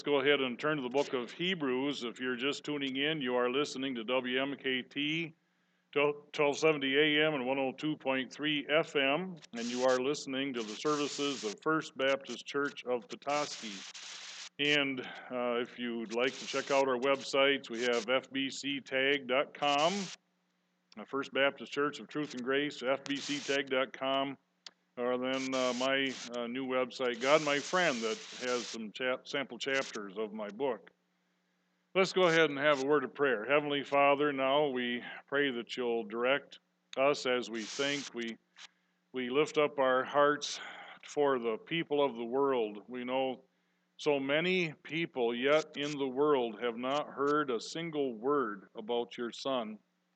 Go ahead and turn to the book of Hebrews. If you're just tuning in, you are listening to WMKT 1270 AM and 102.3 FM, and you are listening to the services of First Baptist Church of Petoskey. And if you'd like to check out our websites, we have fbctag.com, First Baptist Church of Truth and Grace, fbctag.com. Or then my new website, God My Friend, that has some sample chapters of my book. Let's go ahead and have a word of prayer. Heavenly Father, now we pray that you'll direct us as we think. We lift up our hearts for the people of the world. We know so many people yet in the world have not heard a single word about your Son.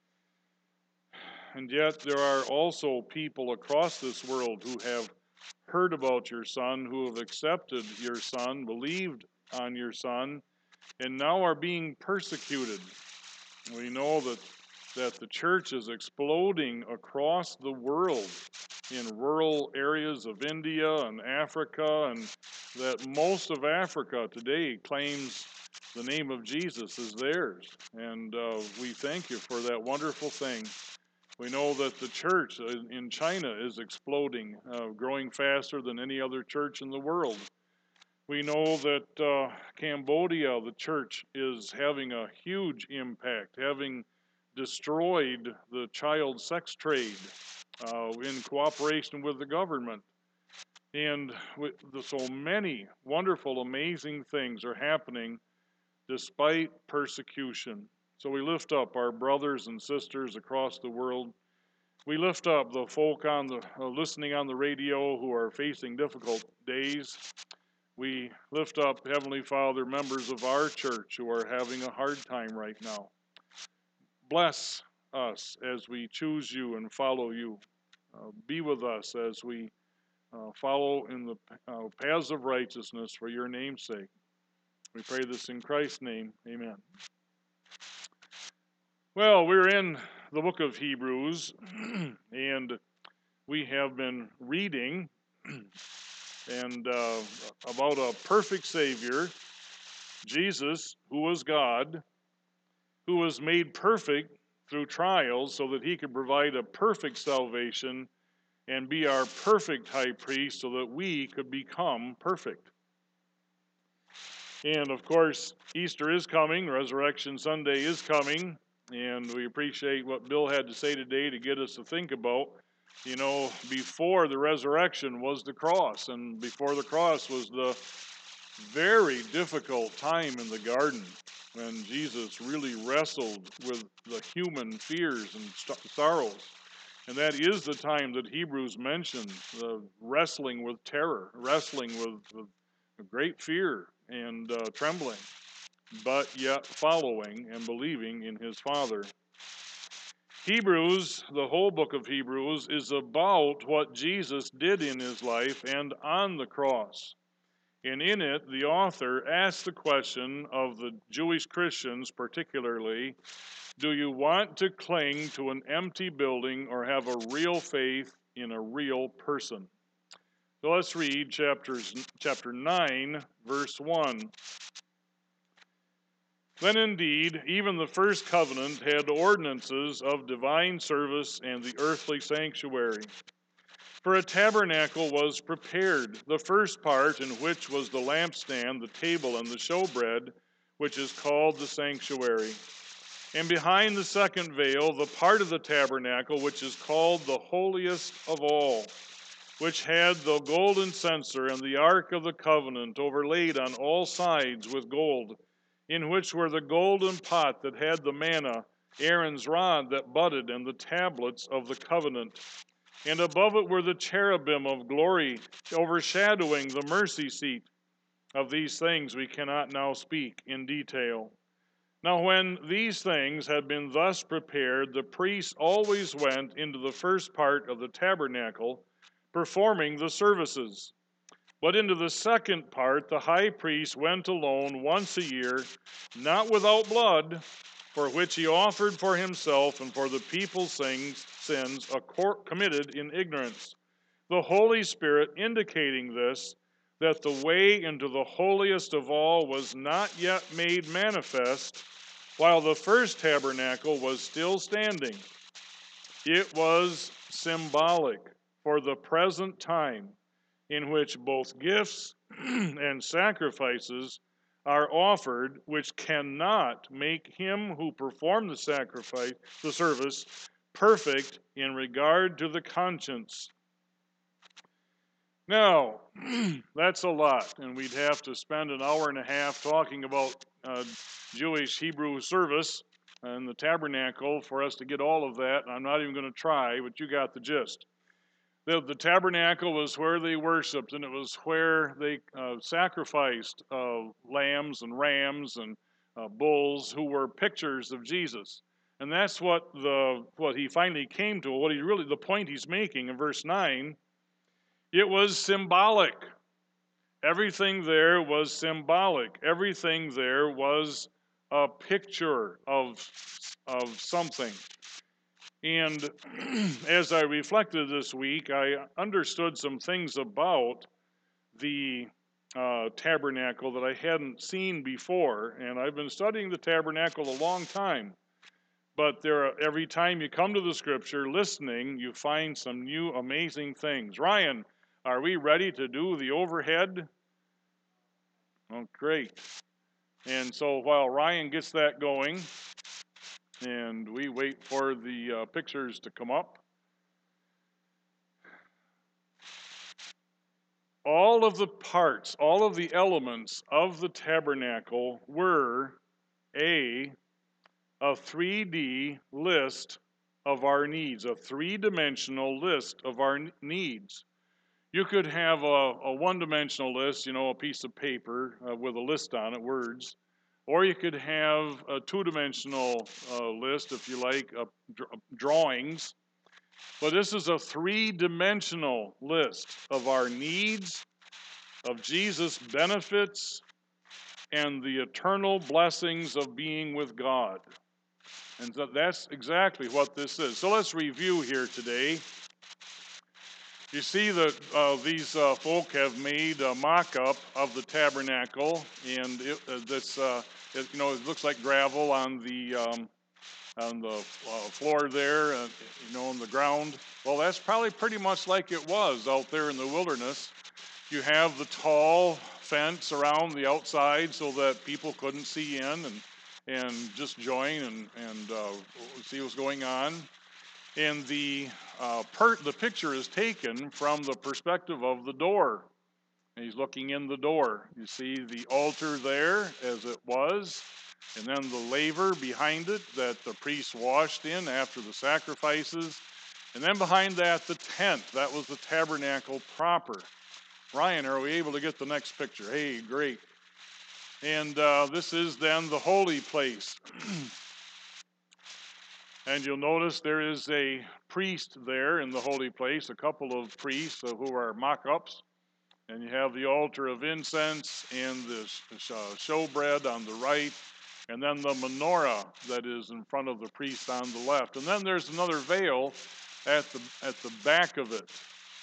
And yet there are also people across this world who have heard about your Son, who have accepted your Son, believed on your Son, and now are being persecuted. We know that the church is exploding across the world in rural areas of India and Africa, and that most of Africa today claims the name of Jesus as theirs. And we thank you for that wonderful thing. We know that the church in China is exploding, growing faster than any other church in the world. We know that Cambodia, the church, is having a huge impact, having destroyed the child sex trade in cooperation with the government. And so many wonderful, amazing things are happening despite persecution. So we lift up our brothers and sisters across the world. We lift up the folk on the listening on the radio who are facing difficult days. We lift up, Heavenly Father, members of our church who are having a hard time right now. Bless us as we choose you and follow you. Be with us as we follow in the paths of righteousness for your name's sake. We pray this in Christ's name. Amen. Well, we're in the book of Hebrews, and we have been reading and about a perfect Savior, Jesus, who was God, who was made perfect through trials so that he could provide a perfect salvation and be our perfect high priest so that we could become perfect. And of course, Easter is coming, Resurrection Sunday is coming, and we appreciate what Bill had to say today to get us to think about. You know, before the resurrection was the cross, and before the cross was the very difficult time in the garden when Jesus really wrestled with the human fears and sorrows. And that is the time that Hebrews mentioned, the wrestling with terror, wrestling with great fear and trembling, but yet following and believing in his Father. Hebrews, the whole book of Hebrews, is about what Jesus did in his life and on the cross. And in it, the author asks the question of the Jewish Christians particularly, do you want to cling to an empty building or have a real faith in a real person? So let's read chapter 9, verse 1. Then indeed, even the first covenant had ordinances of divine service and the earthly sanctuary. For a tabernacle was prepared, the first part in which was the lampstand, the table, and the showbread, which is called the sanctuary. And behind the second veil, the part of the tabernacle which is called the holiest of all, which had the golden censer and the ark of the covenant overlaid on all sides with gold, in which were the golden pot that had the manna, Aaron's rod that budded, and the tablets of the covenant. And above it were the cherubim of glory, overshadowing the mercy seat. Of these things we cannot now speak in detail. Now when these things had been thus prepared, the priests always went into the first part of the tabernacle, performing the services. But into the second part the high priest went alone once a year, not without blood, for which he offered for himself and for the people's sins committed in ignorance. The Holy Spirit indicating this, that the way into the holiest of all was not yet made manifest, while the first tabernacle was still standing. It was symbolic for the present time in which both gifts and sacrifices are offered, which cannot make him who performed the sacrifice, the service, perfect in regard to the conscience. Now, that's a lot, and we'd have to spend an hour and a half talking about Jewish Hebrew service and the tabernacle for us to get all of that. I'm not even going to try, but you got the gist. The tabernacle was where they worshiped, and it was where they sacrificed lambs and rams and bulls who were pictures of Jesus. And that's what he finally came to. The point he's making in verse 9. It was symbolic. Everything there was symbolic. Everything there was a picture of something. And as I reflected this week, I understood some things about the tabernacle that I hadn't seen before. And I've been studying the tabernacle a long time. But every time you come to the scripture listening, you find some new amazing things. Ryan, are we ready to do the overhead? Oh, great. And so while Ryan gets that going, and we wait for the pictures to come up, all of the parts, all of the elements of the tabernacle were a 3D list of our needs, a three-dimensional list of our needs. You could have a one-dimensional list, a piece of paper with a list on it, words, or you could have a two-dimensional list, if you like, drawings. But this is a three-dimensional list of our needs, of Jesus' benefits, and the eternal blessings of being with God. And that's exactly what this is. So let's review here today. You see that these folk have made a mock-up of the tabernacle, and it looks like gravel on the floor there, on the ground. Well, that's probably pretty much like it was out there in the wilderness. You have the tall fence around the outside so that people couldn't see in and just join and see what's going on. And the picture is taken from the perspective of the door. And he's looking in the door. You see the altar there as it was, and then the laver behind it that the priests washed in after the sacrifices. And then behind that, the tent. That was the tabernacle proper. Ryan, are we able to get the next picture? Hey, great. And this is then the holy place. And you'll notice there is a priest there in the holy place, a couple of priests who are mock-ups. And you have the altar of incense and the showbread on the right, and then the menorah that is in front of the priest on the left. And then there's another veil at the back of it.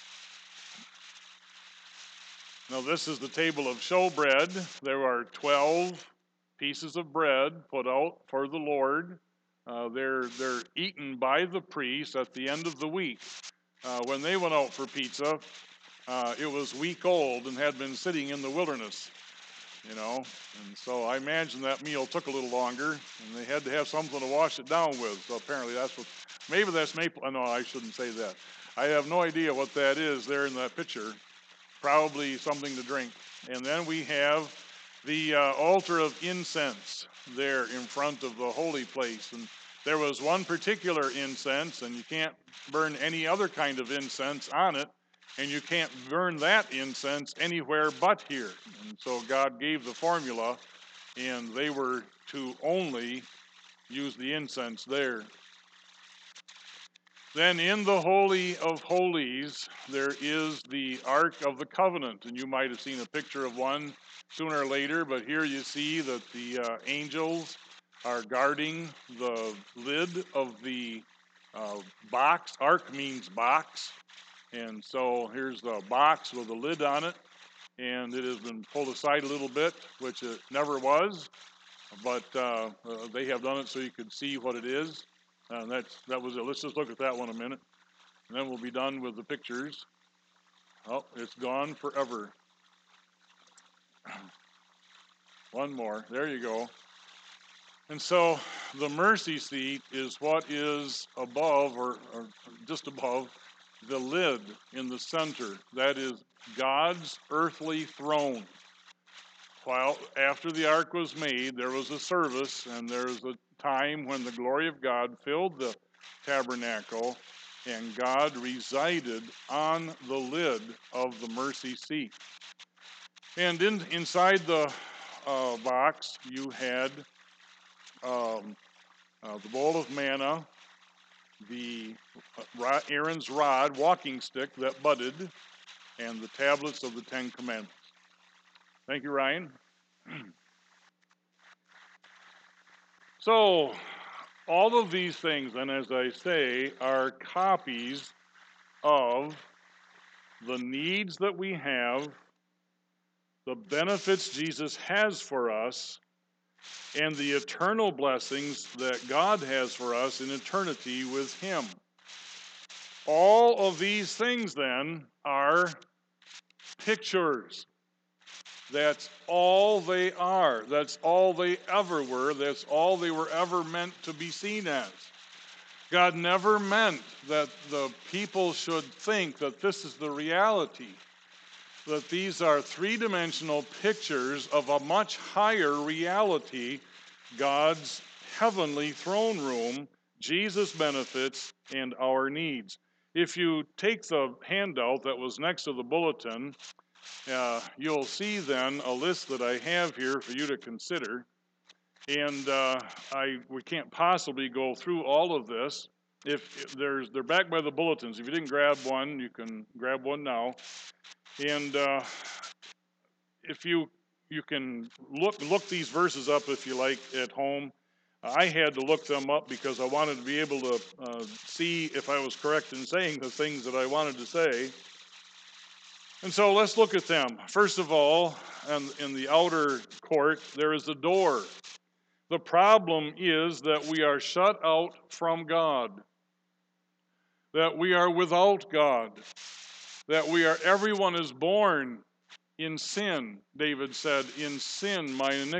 Now this is the table of showbread. There are 12 pieces of bread put out for the Lord. They're eaten by the priests at the end of the week. When they went out for pizza, it was week old and had been sitting in the wilderness, and so I imagine that meal took a little longer, and they had to have something to wash it down with. So apparently maybe that's maple. No, I shouldn't say that. I have no idea what that is there in that picture. Probably something to drink. And then we have the altar of incense there in front of the holy place. And there was one particular incense, and you can't burn any other kind of incense on it, and you can't burn that incense anywhere but here. And so God gave the formula, and they were to only use the incense there. Then in the Holy of Holies, there is the Ark of the Covenant, and you might have seen a picture of one sooner or later, but here you see that the angels are guarding the lid of the box. Ark means box, and so here's the box with a lid on it, and it has been pulled aside a little bit, which it never was, but they have done it so you could see what it is. That was it. Let's just look at that one a minute, and then we'll be done with the pictures. Oh, it's gone forever. One more. There you go. And so the mercy seat is what is above or just above the lid in the center. That is God's earthly throne. While after the ark was made, there was a service, and there was a time when the glory of God filled the tabernacle, and God resided on the lid of the mercy seat. And inside the box, you had the bowl of manna, the Aaron's rod, walking stick that budded, and the tablets of the Ten Commandments. Thank you, Ryan. So, all of these things, and as I say, are copies of the needs that we have, the benefits Jesus has for us, and the eternal blessings that God has for us in eternity with Him. All of these things, then, are pictures. That's all they are. That's all they ever were. That's all they were ever meant to be seen as. God never meant that the people should think that this is the reality, that these are three-dimensional pictures of a much higher reality, God's heavenly throne room, Jesus' benefits, and our needs. If you take the handout that was next to the bulletin, you'll see then a list that I have here for you to consider. And we can't possibly go through all of this. If they're back by the bulletins. If you didn't grab one, you can grab one now. And if you can look these verses up if you like at home. I had to look them up because I wanted to be able to see if I was correct in saying the things that I wanted to say. And so let's look at them. First of all, in the outer court, there is a door. The problem is that we are shut out from God, that we are without God, that everyone is born in sin. David said, in sin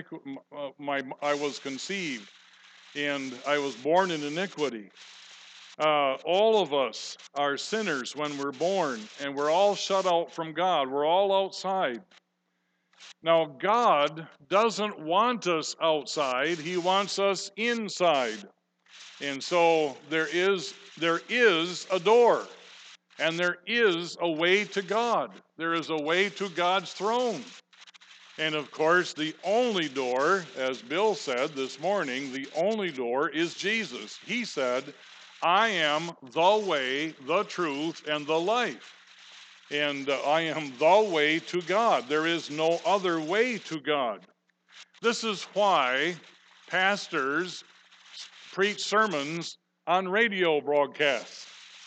I was conceived, and I was born in iniquity. All of us are sinners when we're born, and we're all shut out from God. We're all outside. Now, God doesn't want us outside. He wants us inside. And so there is a door, and there is a way to God. There is a way to God's throne. And of course, the only door, as Bill said this morning, the only door is Jesus. He said, I am the way, the truth, and the life. And I am the way to God. There is no other way to God. This is why pastors preach sermons on radio broadcasts.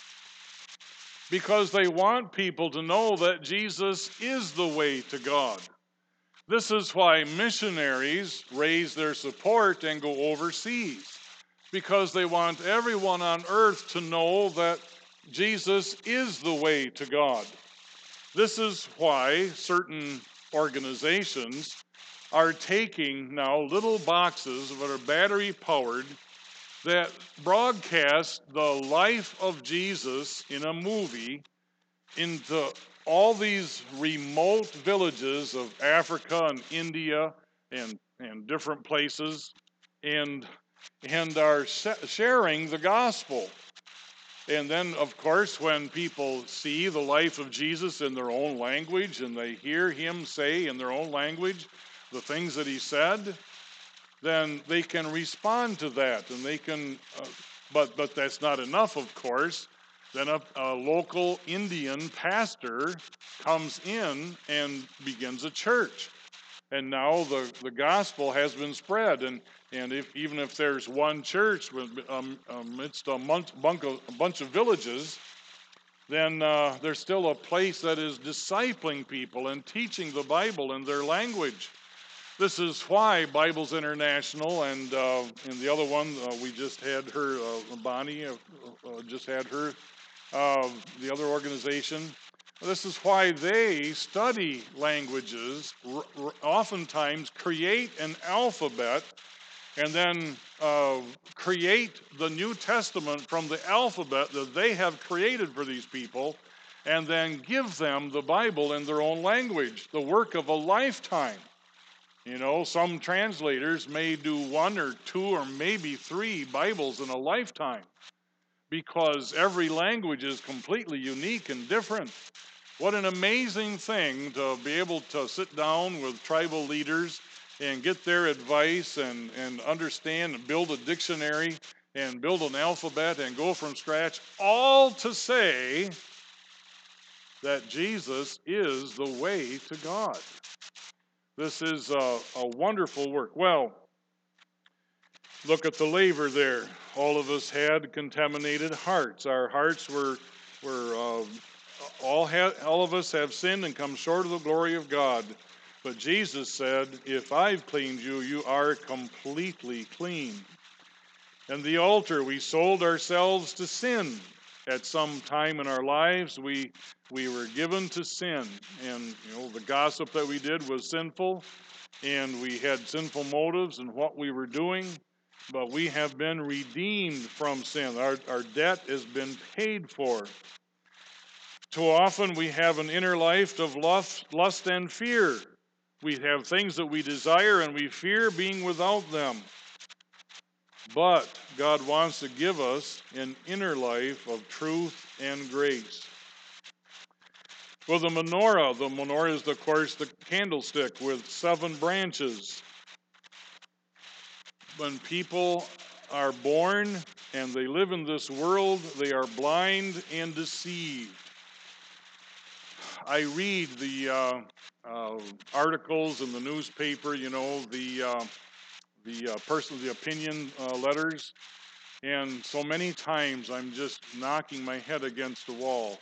Because they want people to know that Jesus is the way to God. This is why missionaries raise their support and go overseas, because they want everyone on earth to know that Jesus is the way to God. This is why certain organizations are taking now little boxes that are battery powered that broadcast the life of Jesus in a movie into all these remote villages of Africa and India and different places, and are sharing the gospel. And then, of course, when people see the life of Jesus in their own language and they hear him say in their own language the things that he said, then they can respond to that. And they can, but that's not enough, of course. Then a local Indian pastor comes in and begins a church. And now the gospel has been spread. And even if there's one church amidst a bunch of villages, then there's still a place that is discipling people and teaching the Bible in their language. This is why Bibles International and the other one, we just had her, Bonnie, just had her, the other organization. This is why they study languages, oftentimes create an alphabet, and then create the New Testament from the alphabet that they have created for these people, and then give them the Bible in their own language, the work of a lifetime. You know, some translators may do 1 or 2 or maybe 3 Bibles in a lifetime because every language is completely unique and different. What an amazing thing to be able to sit down with tribal leaders and get their advice and understand and build a dictionary and build an alphabet and go from scratch, all to say that Jesus is the way to God. This is a wonderful work. Well, look at the laver there. All of us had contaminated hearts. Our hearts were all of us have sinned and come short of the glory of God. But Jesus said, if I've cleaned you, you are completely clean. And the altar, we sold ourselves to sin. At some time in our lives, we were given to sin. And, the gossip that we did was sinful. And we had sinful motives in what we were doing. But we have been redeemed from sin. Our debt has been paid for. Too often we have an inner life of lust and fear. We have things that we desire and we fear being without them. But God wants to give us an inner life of truth and grace. Well, the menorah is, of course, the candlestick with 7 branches. When people are born and they live in this world, they are blind and deceived. I read the articles in the newspaper, the opinion letters, and so many times I'm just knocking my head against the wall.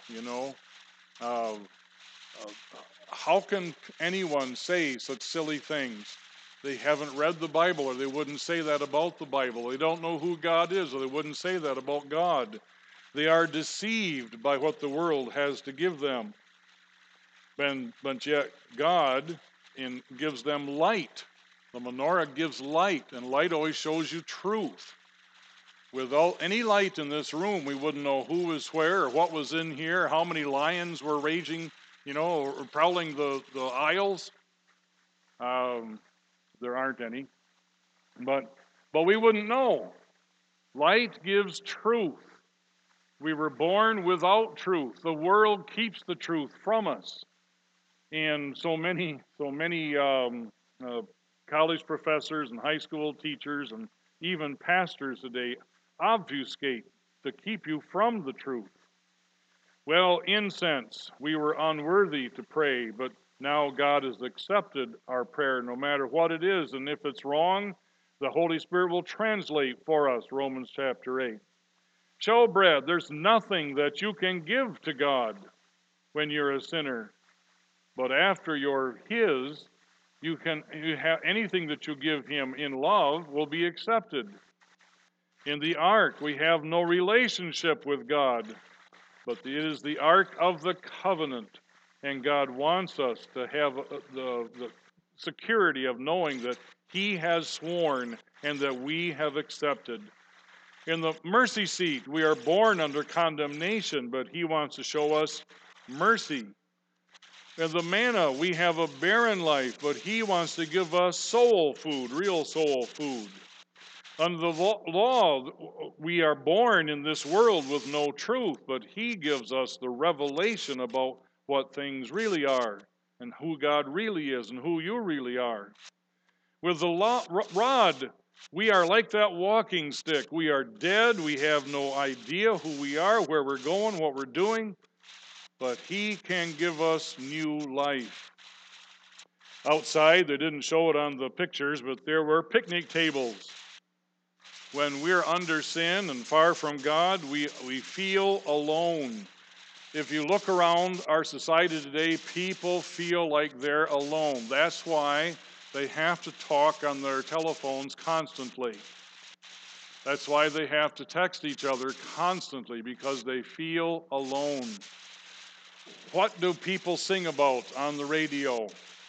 How can anyone say such silly things? They haven't read the Bible, or they wouldn't say that about the Bible. They don't know who God is, or they wouldn't say that about God. They are deceived by what the world has to give them. But yet God gives them light. The menorah gives light, and light always shows you truth. Without any light in this room, we wouldn't know who was where, or what was in here, how many lions were raging, or prowling the aisles. There aren't any. But we wouldn't know. Light gives truth. We were born without truth. The world keeps the truth from us. And so many college professors and high school teachers and even pastors today obfuscate to keep you from the truth. Well, incense, we were unworthy to pray, but now God has accepted our prayer no matter what it is. And if it's wrong, the Holy Spirit will translate for us, Romans chapter 8. Showbread, there's nothing that you can give to God when you're a sinner. But after you're His, you have anything that you give Him in love will be accepted. In the ark, we have no relationship with God, but it is the ark of the covenant, and God wants us to have the security of knowing that He has sworn and that we have accepted. In the mercy seat, we are born under condemnation, but He wants to show us mercy. In the manna, we have a barren life, but He wants to give us soul food, real soul food. Under the law, we are born in this world with no truth, but He gives us the revelation about what things really are and who God really is and who you really are. With the rod, we are like that walking stick. We are dead. We have no idea who we are, where we're going, what we're doing. But He can give us new life. Outside, they didn't show it on the pictures, but there were picnic tables. When we're under sin and far from God, we feel alone. If you look around our society today, people feel like they're alone. That's why they have to talk on their telephones constantly. That's why they have to text each other constantly, because they feel alone. What do people sing about on the radio?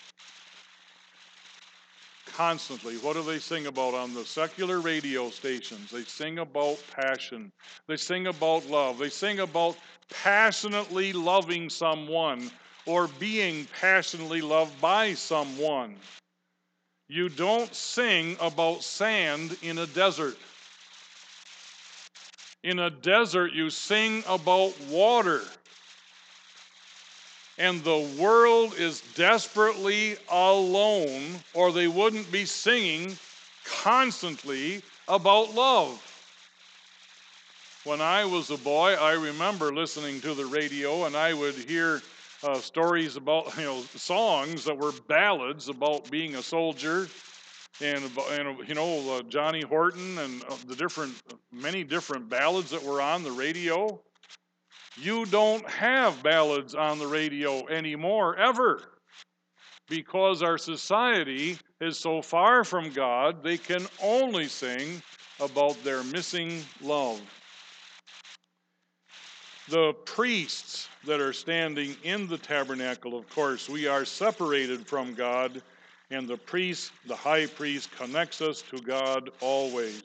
Constantly. What do they sing about on the secular radio stations? They sing about passion. They sing about love. They sing about passionately loving someone or being passionately loved by someone. You don't sing about sand in a desert. In a desert, you sing about water. And the world is desperately alone, or they wouldn't be singing constantly about love. When I was a boy, I remember listening to the radio, and I would hear stories about, songs that were ballads about being a soldier, and Johnny Horton and many different ballads that were on the radio. You don't have ballads on the radio anymore, ever, because our society is so far from God, they can only sing about their missing love. The priests that are standing in the tabernacle, of course, we are separated from God, and the priest, the high priest, connects us to God always.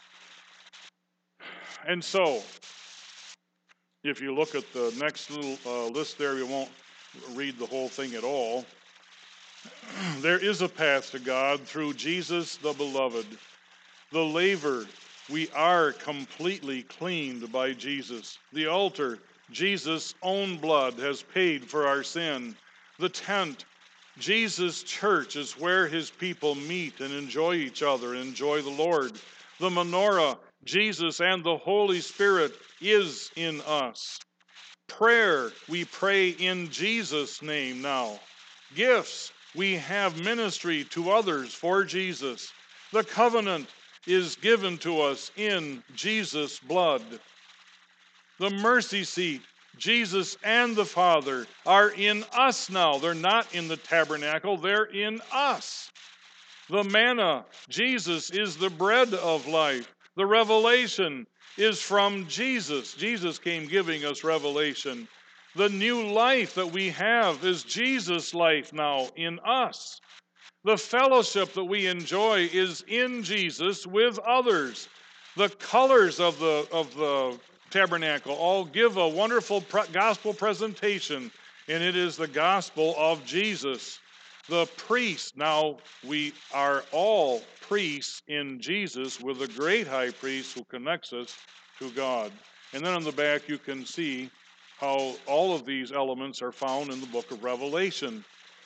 And so, if you look at the next little list there, we won't read the whole thing at all. There is a path to God through Jesus the beloved. The laver, we are completely cleaned by Jesus. The altar, Jesus' own blood has paid for our sin. The tent, Jesus' church is where his people meet and enjoy each other and enjoy the Lord. The menorah, Jesus and the Holy Spirit is in us. Prayer, we pray in Jesus' name now. Gifts, we have ministry to others for Jesus. The covenant is given to us in Jesus' blood. The mercy seat, Jesus and the Father are in us now. They're not in the tabernacle, they're in us. The manna, Jesus is the bread of life. The revelation is from Jesus. Jesus came giving us revelation. The new life that we have is Jesus' life now in us. The fellowship that we enjoy is in Jesus with others. The colors of the tabernacle all give a wonderful gospel presentation, and it is the gospel of Jesus. The priest, now we are all priests in Jesus with a great high priest who connects us to God. And then on the back you can see how all of these elements are found in the book of Revelation.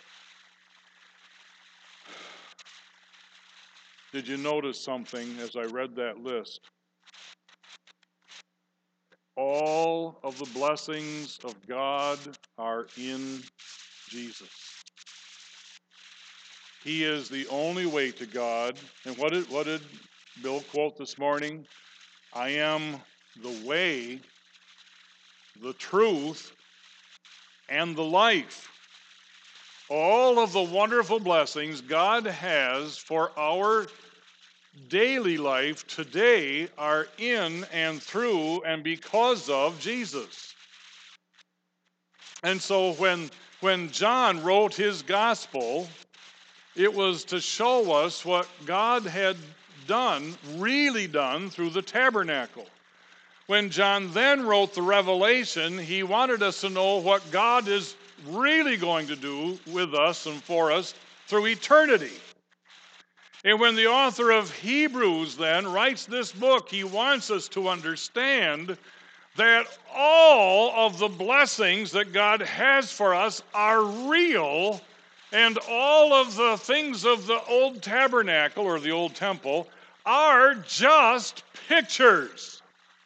Did you notice something as I read that list? All of the blessings of God are in Jesus. He is the only way to God. And what did Bill quote this morning? I am the way, the truth, and the life. All of the wonderful blessings God has for our daily life today are in and through and because of Jesus. And so when John wrote his gospel, it was to show us what God had done, really done, through the tabernacle. When John then wrote the Revelation, he wanted us to know what God is really going to do with us and for us through eternity. And when the author of Hebrews then writes this book, he wants us to understand that all of the blessings that God has for us are real, and all of the things of the old tabernacle or the old temple are just pictures.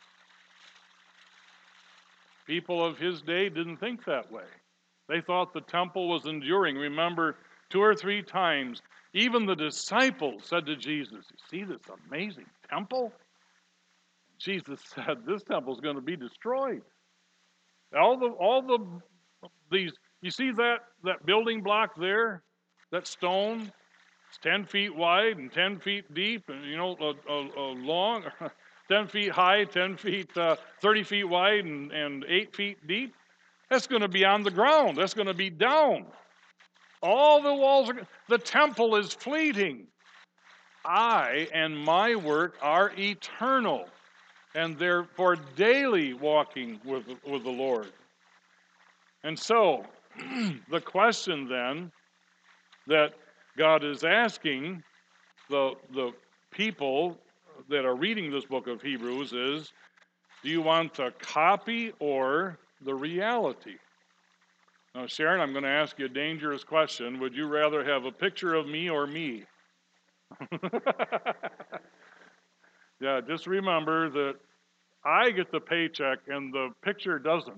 People of his day didn't think that way. They thought the temple was enduring. Remember, 2 or 3 times, even the disciples said to Jesus, "You see this amazing temple?" Jesus said, "This temple is going to be destroyed." These, you see that building block there, that stone, it's 10 feet wide and 10 feet deep, and a long, 10 feet high, 10 feet, 30 feet wide, and 8 feet deep. That's going to be on the ground. That's going to be down. All the walls the temple is fleeting. I and my work are eternal, and therefore daily walking with the Lord. And so, the question then that God is asking the people that are reading this book of Hebrews is, do you want the copy or the reality? Now, Sharon, I'm going to ask you a dangerous question. Would you rather have a picture of me or me? Yeah, just remember that I get the paycheck and the picture doesn't.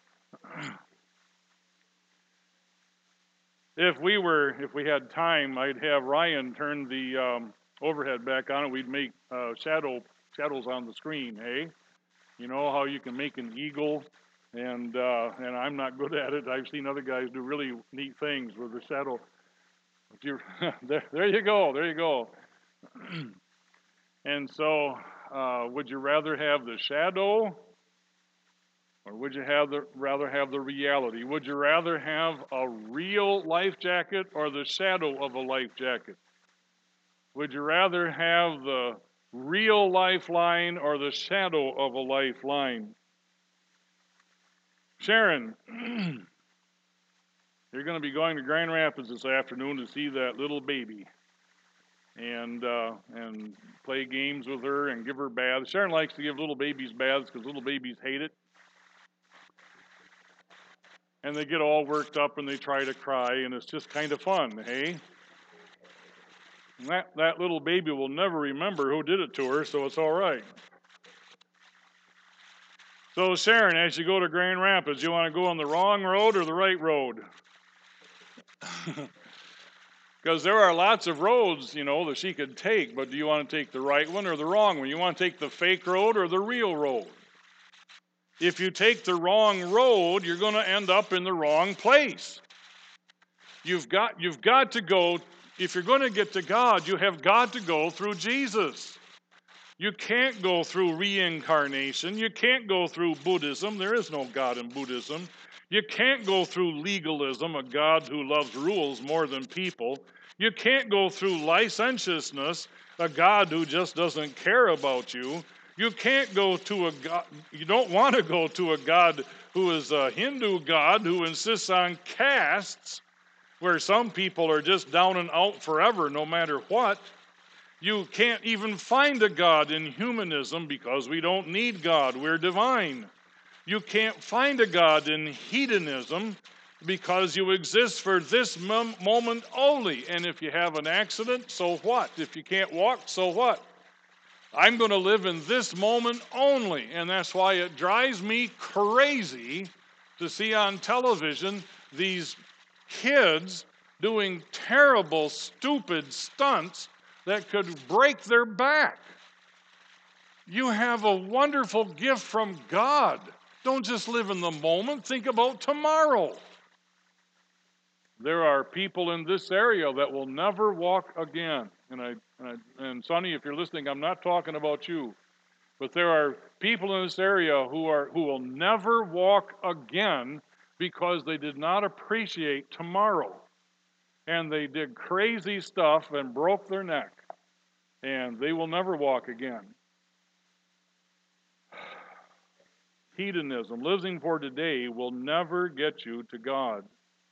If we had time, I'd have Ryan turn the overhead back on, and we'd make shadows on the screen. Hey, you know how you can make an eagle, and I'm not good at it. I've seen other guys do really neat things with the shadow. If you there you go. And so, would you rather have the shadow, or would you rather have the reality? Would you rather have a real life jacket or the shadow of a life jacket? Would you rather have the real lifeline or the shadow of a lifeline? Sharon, you're going to be going to Grand Rapids this afternoon to see that little baby and play games with her and give her baths. Sharon likes to give little babies baths because little babies hate it. And they get all worked up and they try to cry, and it's just kind of fun, hey? And that little baby will never remember who did it to her, so it's all right. So, Sharon, as you go to Grand Rapids, you want to go on the wrong road or the right road? Because there are lots of roads, that she could take, but do you want to take the right one or the wrong one? You want to take the fake road or the real road? If you take the wrong road, you're going to end up in the wrong place. You've got to go, if you're going to get to God, you have got to go through Jesus. You can't go through reincarnation. You can't go through Buddhism. There is no God in Buddhism. You can't go through legalism, a God who loves rules more than people. You can't go through licentiousness, a God who just doesn't care about you. You can't go to a God, you don't want to go to a God who is a Hindu God who insists on castes, where some people are just down and out forever no matter what. You can't even find a God in humanism because we don't need God, we're divine. You can't find a God in hedonism because you exist for this moment only. And if you have an accident, so what? If you can't walk, so what? I'm going to live in this moment only. And that's why it drives me crazy to see on television these kids doing terrible, stupid stunts that could break their back. You have a wonderful gift from God. Don't just live in the moment. Think about tomorrow. There are people in this area that will never walk again. And Sonny, if you're listening, I'm not talking about you. But there are people in this area who will never walk again because they did not appreciate tomorrow. And they did crazy stuff and broke their neck. And they will never walk again. Hedonism, living for today, will never get you to God.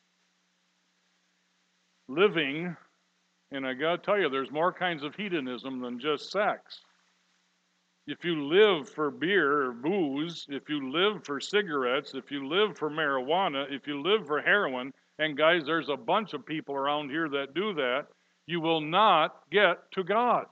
Living, and I got to tell you, there's more kinds of hedonism than just sex. If you live for beer or booze, if you live for cigarettes, if you live for marijuana, if you live for heroin, and guys, there's a bunch of people around here that do that, you will not get to God.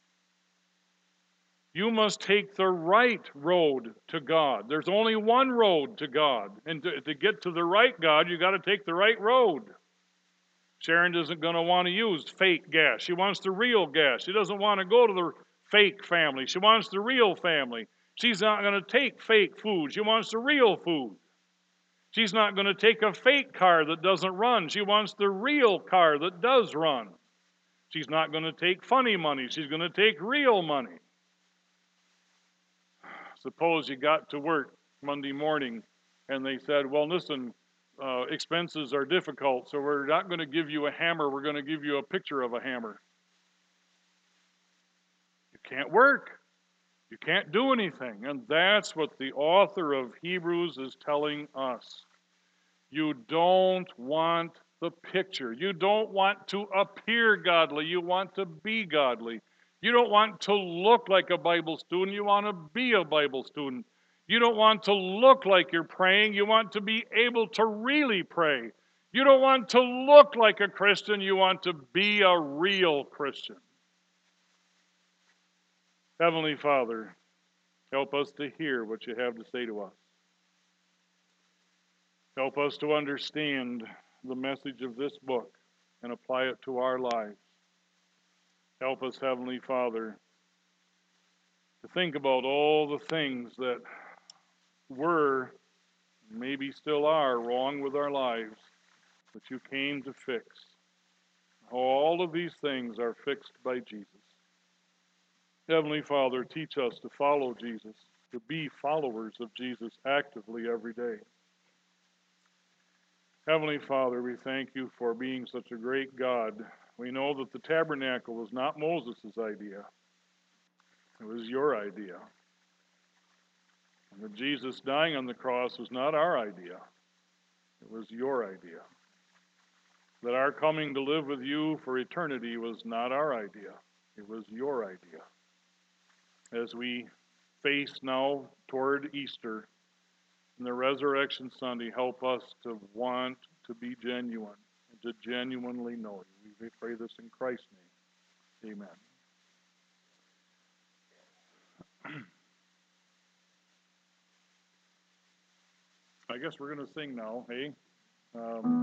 You must take the right road to God. There's only one road to God. And to get to the right God, you got to take the right road. Sharon isn't going to want to use fake gas. She wants the real gas. She doesn't want to go to the fake family. She wants the real family. She's not going to take fake food. She wants the real food. She's not going to take a fake car that doesn't run. She wants the real car that does run. She's not going to take funny money. She's going to take real money. Suppose you got to work Monday morning and they said, well, listen, expenses are difficult, so we're not going to give you a hammer. We're going to give you a picture of a hammer. You can't work. You can't do anything. And that's what the author of Hebrews is telling us. You don't want the picture. You don't want to appear godly. You want to be godly. You don't want to look like a Bible student. You want to be a Bible student. You don't want to look like you're praying. You want to be able to really pray. You don't want to look like a Christian. You want to be a real Christian. Heavenly Father, help us to hear what you have to say to us. Help us to understand the message of this book and apply it to our lives. Help us, Heavenly Father, to think about all the things that were, maybe still are, wrong with our lives that you came to fix. All of these things are fixed by Jesus. Heavenly Father, teach us to follow Jesus, to be followers of Jesus actively every day. Heavenly Father, we thank you for being such a great God. We know that the tabernacle was not Moses' idea. It was your idea. And that Jesus dying on the cross was not our idea. It was your idea. That our coming to live with you for eternity was not our idea. It was your idea. As we face now toward Easter and the Resurrection Sunday, help us to want to be genuine and to genuinely know you. We pray this in Christ's name. Amen. I guess we're going to sing now, hey?